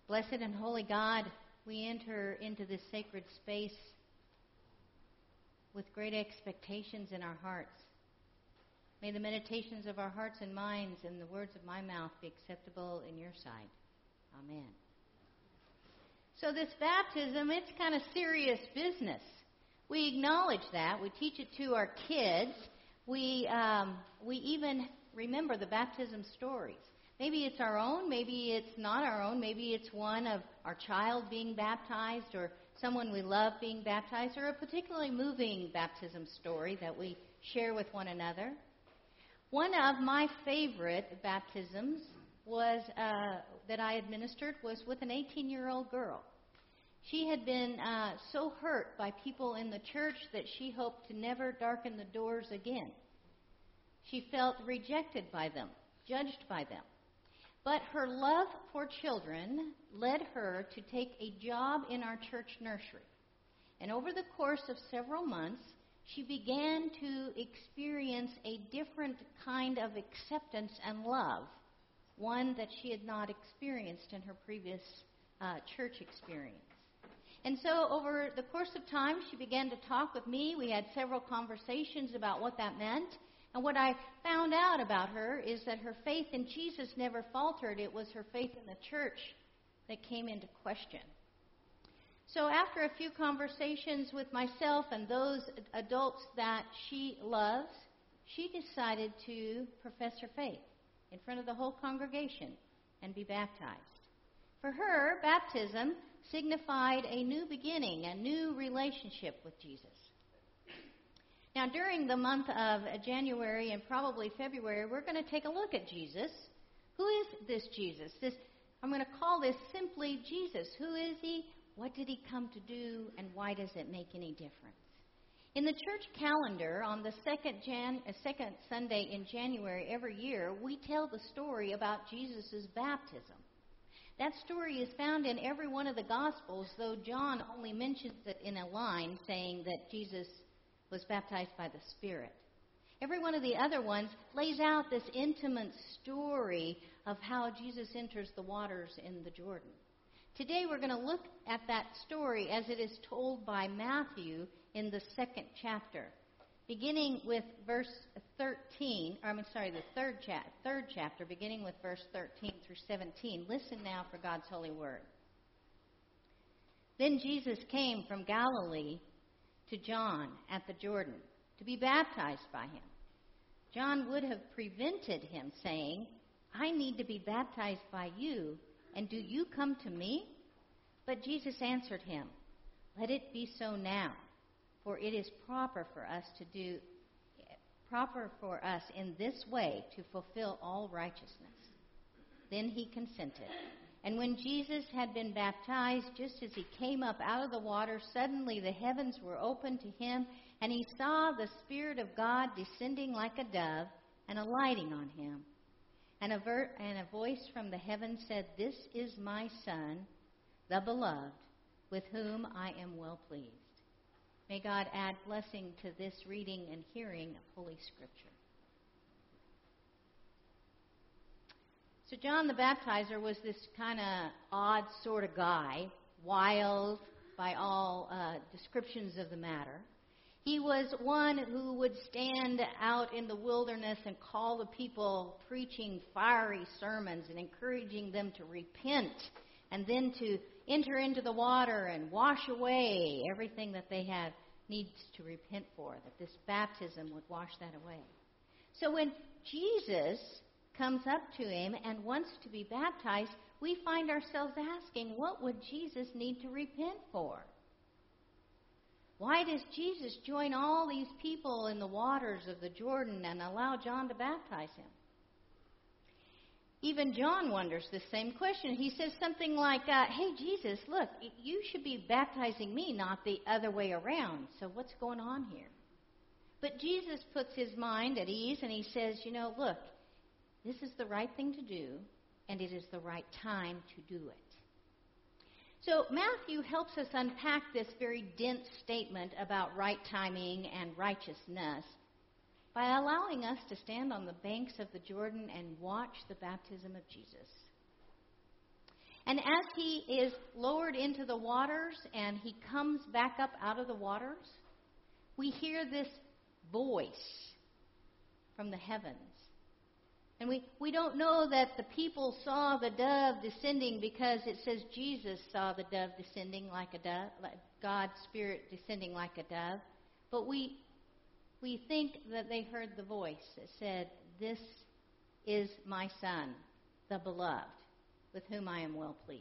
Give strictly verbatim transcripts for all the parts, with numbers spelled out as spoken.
Blessed and holy God, we enter into this sacred space with great expectations in our hearts. May the meditations of our hearts and minds and the words of my mouth be acceptable in your sight. Amen. So this baptism, it's kind of serious business. We acknowledge that. We teach it to our kids. We um, we even remember the baptism stories. Maybe it's our own. Maybe it's not our own. Maybe it's one of our child being baptized or someone we love being baptized, or a particularly moving baptism story that we share with one another. One of my favorite baptisms was uh, that I administered was with an eighteen-year-old girl. She had been uh, so hurt by people in the church that she hoped to never darken the doors again. She felt rejected by them, judged by them. But her love for children led her to take a job in our church nursery. And over the course of several months, she began to experience a different kind of acceptance and love, one that she had not experienced in her previous uh, church experience. And so over the course of time, she began to talk with me. We had several conversations about what that meant. And what I found out about her is that her faith in Jesus never faltered. It was her faith in the church that came into question. So after a few conversations with myself and those adults that she loves, she decided to profess her faith in front of the whole congregation and be baptized. For her, baptism signified a new beginning, a new relationship with Jesus. Now, during the month of January and probably February, we're going to take a look at Jesus. Who is this Jesus? This, I'm going to call this simply Jesus. Who is he? What did he come to do? And why does it make any difference? In the church calendar, on the second, Jan, uh, second Sunday in January every year, we tell the story about Jesus' baptism. That story is found in every one of the Gospels, though John only mentions it in a line saying that Jesus was baptized by the Spirit. Every one of the other ones lays out this intimate story of how Jesus enters the waters in the Jordan. Today we're going to look at that story as it is told by Matthew in the second chapter, beginning with verse thirteen, or I'm sorry, the third, cha- third chapter, beginning with verse thirteen through seventeen. Listen now for God's holy word. Then Jesus came from Galilee to John at the Jordan to be baptized by him. John would have prevented him, saying, I need to be baptized by you, and do you come to me? But Jesus answered him, Let it be so now, for it is proper for us to do proper for us in this way to fulfill all righteousness. Then he consented. And when Jesus had been baptized, just as he came up out of the water, suddenly the heavens were opened to him, and he saw the Spirit of God descending like a dove and alighting on him. And a, ver- and a voice from the heaven said, This is my Son, the beloved, with whom I am well pleased. May God add blessing to this reading and hearing of Holy Scripture. So John the Baptizer was this kind of odd sort of guy, wild by all uh, descriptions of the matter. He was one who would stand out in the wilderness and call the people, preaching fiery sermons and encouraging them to repent and then to enter into the water and wash away everything that they have needs to repent for, that this baptism would wash that away. So when Jesus comes up to him and wants to be baptized, we find ourselves asking, what would Jesus need to repent for? Why does Jesus join all these people in the waters of the Jordan and allow John to baptize him? Even John wonders the same question. He says something like, uh, hey, Jesus, look, you should be baptizing me, not the other way around. So what's going on here? But Jesus puts his mind at ease and he says, you know, look, this is the right thing to do, and it is the right time to do it. So Matthew helps us unpack this very dense statement about right timing and righteousness by allowing us to stand on the banks of the Jordan and watch the baptism of Jesus. And as he is lowered into the waters and he comes back up out of the waters, we hear this voice from the heavens. And we, we don't know that the people saw the dove descending because it says Jesus saw the dove descending like a dove, like God's Spirit descending like a dove. But we we think that they heard the voice that said, "This is my Son, the beloved, with whom I am well pleased."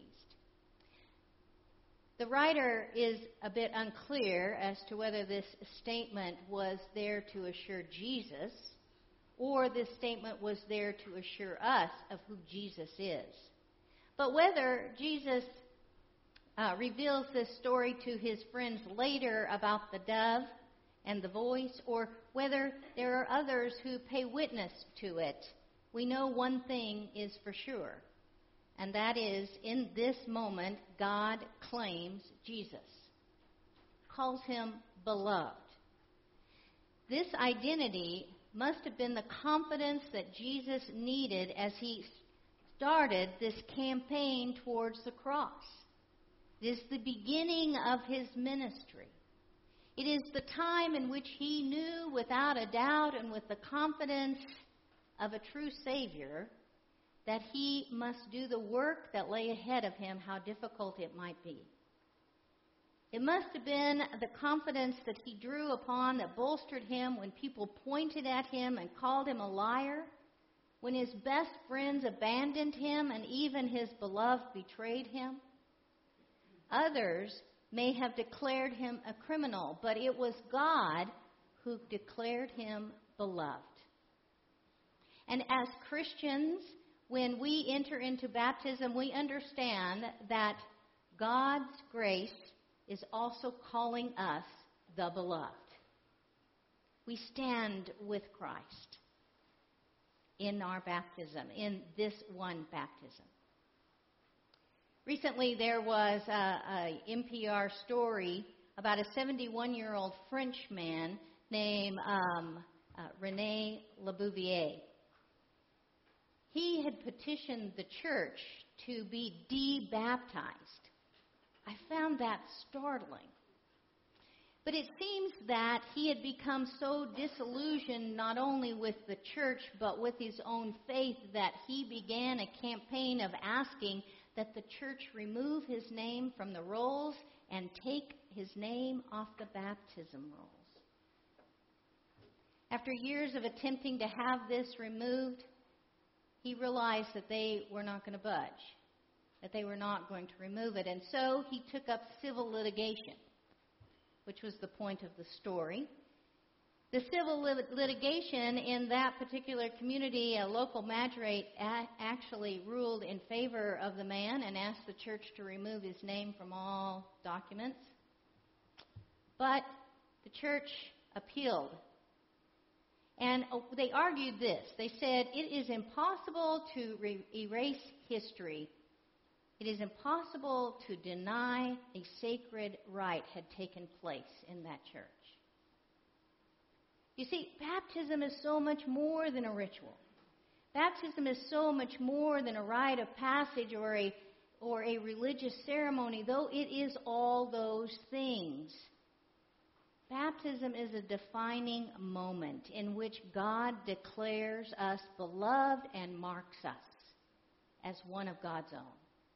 The writer is a bit unclear as to whether this statement was there to assure Jesus or this statement was there to assure us of who Jesus is. But whether Jesus uh, reveals this story to his friends later about the dove and the voice, or whether there are others who pay witness to it, we know one thing is for sure, and that is, in this moment, God claims Jesus, calls him beloved. This identity must have been the confidence that Jesus needed as he started this campaign towards the cross. It is the beginning of his ministry. It is the time in which he knew without a doubt and with the confidence of a true Savior that he must do the work that lay ahead of him, how difficult it might be. It must have been the confidence that he drew upon that bolstered him when people pointed at him and called him a liar, when his best friends abandoned him and even his beloved betrayed him. Others may have declared him a criminal, but it was God who declared him beloved. And as Christians, when we enter into baptism, we understand that God's grace is also calling us the beloved. We stand with Christ in our baptism, in this one baptism. Recently, there was a, a N P R story about a seventy-one-year-old French man named um, uh, René Lebouvier. He had petitioned the church to be de-baptized. I found that startling. But it seems that he had become so disillusioned not only with the church but with his own faith that he began a campaign of asking that the church remove his name from the rolls and take his name off the baptism rolls. After years of attempting to have this removed, he realized that they were not going to budge, that they were not going to remove it. And so he took up civil litigation, which was the point of the story. The civil lit- litigation in that particular community, a local magistrate a- actually ruled in favor of the man and asked the church to remove his name from all documents. But the church appealed. And they argued this. They said, it is impossible to re- erase history. It is impossible to deny a sacred rite had taken place in that church. You see, baptism is so much more than a ritual. Baptism is so much more than a rite of passage or a, or a religious ceremony, though it is all those things. Baptism is a defining moment in which God declares us beloved and marks us as one of God's own.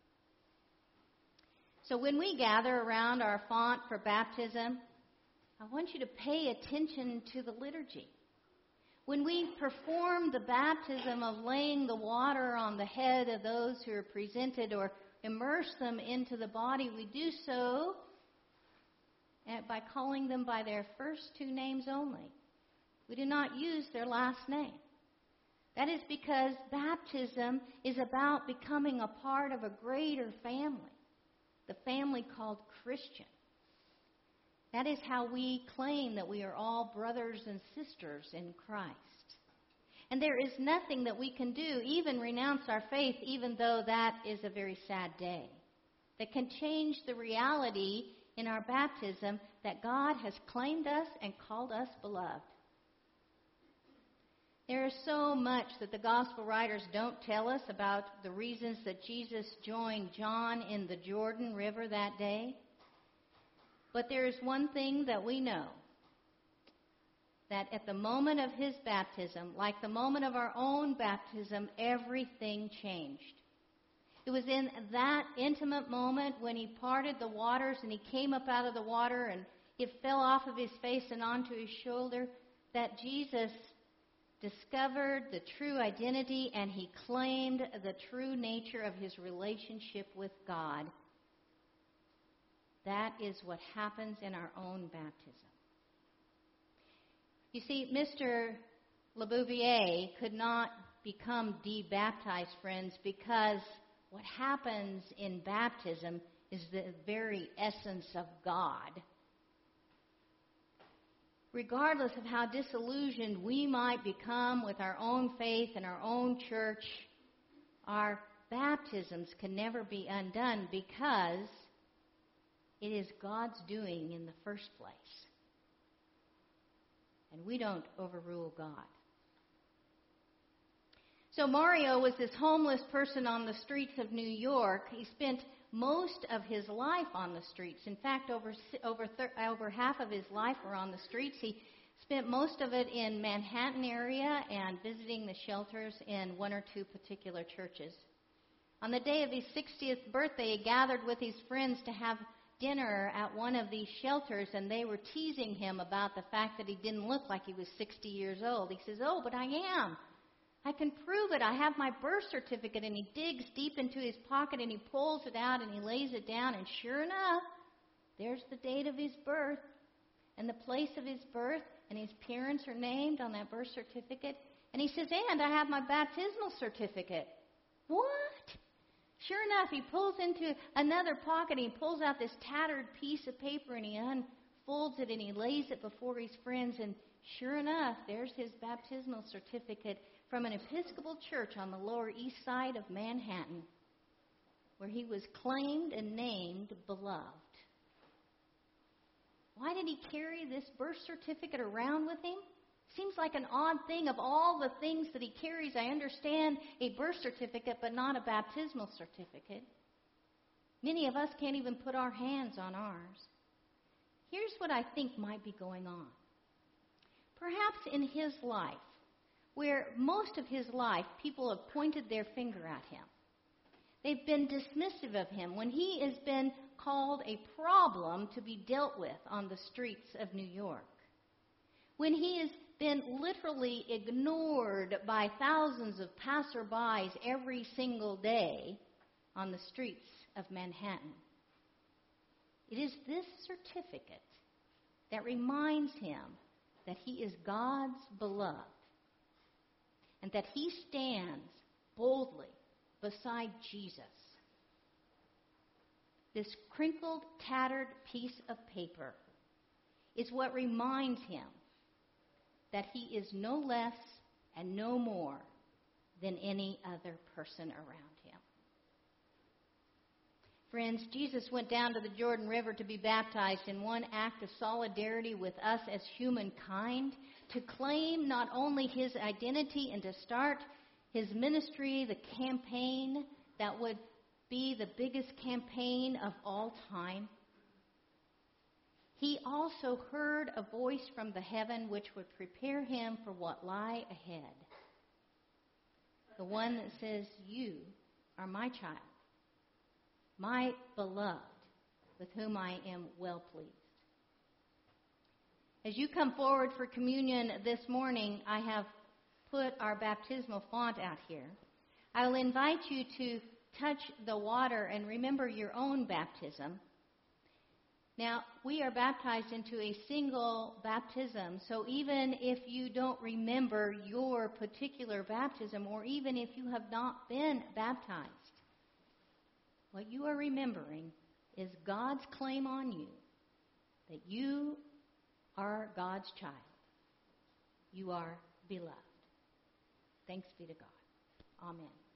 So when we gather around our font for baptism, I want you to pay attention to the liturgy. When we perform the baptism of laying the water on the head of those who are presented or immerse them into the body, we do so by calling them by their first two names only. We do not use their last name. That is because baptism is about becoming a part of a greater family, the family called Christian. That is how we claim that we are all brothers and sisters in Christ. And there is nothing that we can do, even renounce our faith, even though that is a very sad day, that can change the reality in our baptism that God has claimed us and called us beloved. There is so much that the gospel writers don't tell us about the reasons that Jesus joined John in the Jordan River that day. But there is one thing that we know, that at the moment of his baptism, like the moment of our own baptism, everything changed. It was in that intimate moment when he parted the waters and he came up out of the water and it fell off of his face and onto his shoulder that Jesus discovered the true identity and he claimed the true nature of his relationship with God. That is what happens in our own baptism. You see, Mister LeBouvier could not become debaptized, friends, because what happens in baptism is the very essence of God. Regardless of how disillusioned we might become with our own faith and our own church, our baptisms can never be undone because it is God's doing in the first place. And we don't overrule God. So Mario was this homeless person on the streets of New York. He spent most of his life on the streets. In fact, over over thir- over half of his life were on the streets. He spent most of it in Manhattan area and visiting the shelters in one or two particular churches. On the day of his sixtieth birthday, he gathered with his friends to have dinner at one of these shelters, and they were teasing him about the fact that he didn't look like he was sixty years old. He says, "Oh, but I am. I can prove it. I have my birth certificate." And he digs deep into his pocket and he pulls it out and he lays it down, and sure enough, there's the date of his birth and the place of his birth, and his parents are named on that birth certificate. And he says, "And I have my baptismal certificate." What? Sure enough, he pulls into another pocket and he pulls out this tattered piece of paper and he unfolds it and he lays it before his friends, and sure enough, there's his baptismal certificate from an Episcopal church on the Lower East Side of Manhattan, where he was claimed and named beloved. Why did he carry this birth certificate around with him? Seems like an odd thing. Of all the things that he carries, I understand a birth certificate, but not a baptismal certificate. Many of us can't even put our hands on ours. Here's what I think might be going on. Perhaps in his life, where most of his life people have pointed their finger at him, they've been dismissive of him when he has been called a problem to be dealt with on the streets of New York, when he has been literally ignored by thousands of passerbys every single day on the streets of Manhattan. It is this certificate that reminds him that he is God's beloved and that he stands boldly beside Jesus. This crinkled, tattered piece of paper is what reminds him that he is no less and no more than any other person around him. Friends, Jesus went down to the Jordan River to be baptized in one act of solidarity with us as humankind, to claim not only his identity and to start his ministry, the campaign that would be the biggest campaign of all time. He also heard a voice from the heaven which would prepare him for what lie ahead. The one that says, "You are my child, my beloved, with whom I am well pleased." As you come forward for communion this morning, I have put our baptismal font out here. I will invite you to touch the water and remember your own baptism. Now, we are baptized into a single baptism, so even if you don't remember your particular baptism, or even if you have not been baptized, what you are remembering is God's claim on you that you are God's child. You are beloved. Thanks be to God. Amen.